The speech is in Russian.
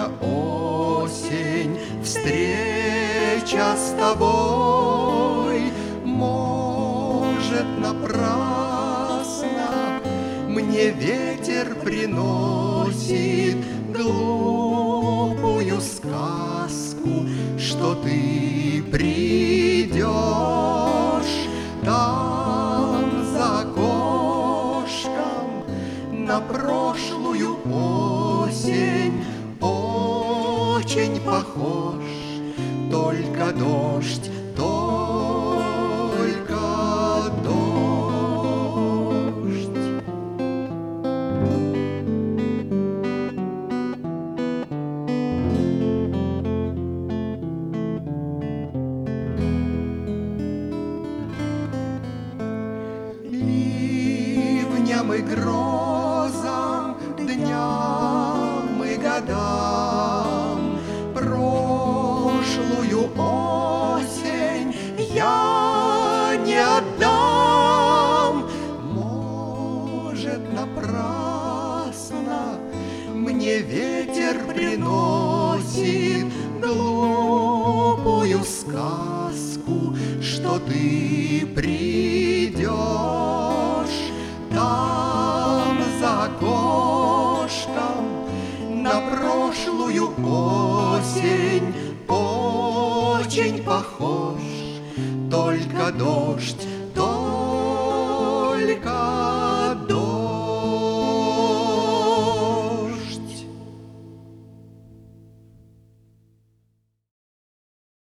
только осень, встреча с тобой. Может, напрасно мне ветер приносит глупую сказку, что ты придешь там за окошком на прошлую осень. Очень похож, только дождь, только дождь. Ливням и грозам, дням и годам прошлую осень я не отдам. Может, напрасно мне ветер приносит глупую сказку, что ты придешь там за окошком на прошлую осень. Очень похож, только дождь, только